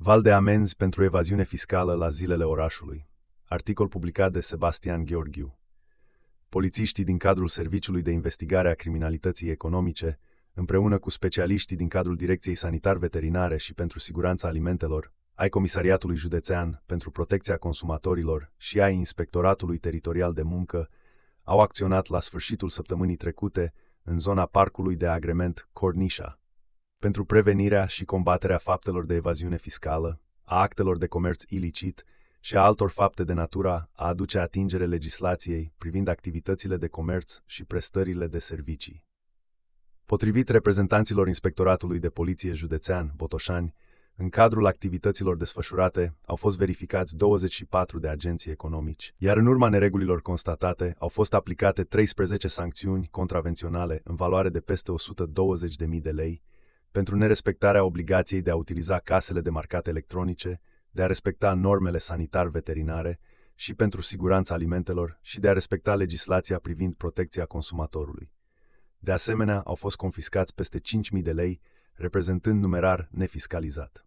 Val de amenzi pentru evaziune fiscală la zilele orașului. Articol publicat de Sebastian Gheorghiu. Polițiștii din cadrul Serviciului de Investigare a Criminalității Economice, împreună cu specialiștii din cadrul Direcției Sanitar-Veterinare și pentru Siguranța Alimentelor, ai Comisariatului Județean pentru Protecția Consumatorilor și ai Inspectoratului Teritorial de Muncă, au acționat la sfârșitul săptămânii trecute în zona Parcului de Agrement Cornișa, pentru prevenirea și combaterea faptelor de evaziune fiscală, a actelor de comerț ilicit și a altor fapte de natura a aduce atingere legislației privind activitățile de comerț și prestările de servicii. Potrivit reprezentanților Inspectoratului de Poliție Județean Botoșani, în cadrul activităților desfășurate au fost verificați 24 de agenți economici, iar în urma neregulilor constatate au fost aplicate 13 sancțiuni contravenționale în valoare de peste 120.000 de lei pentru nerespectarea obligației de a utiliza casele de marcat electronice, de a respecta normele sanitar-veterinare și pentru siguranța alimentelor și de a respecta legislația privind protecția consumatorului. De asemenea, au fost confiscați peste 5.000 de lei, reprezentând numerar nefiscalizat.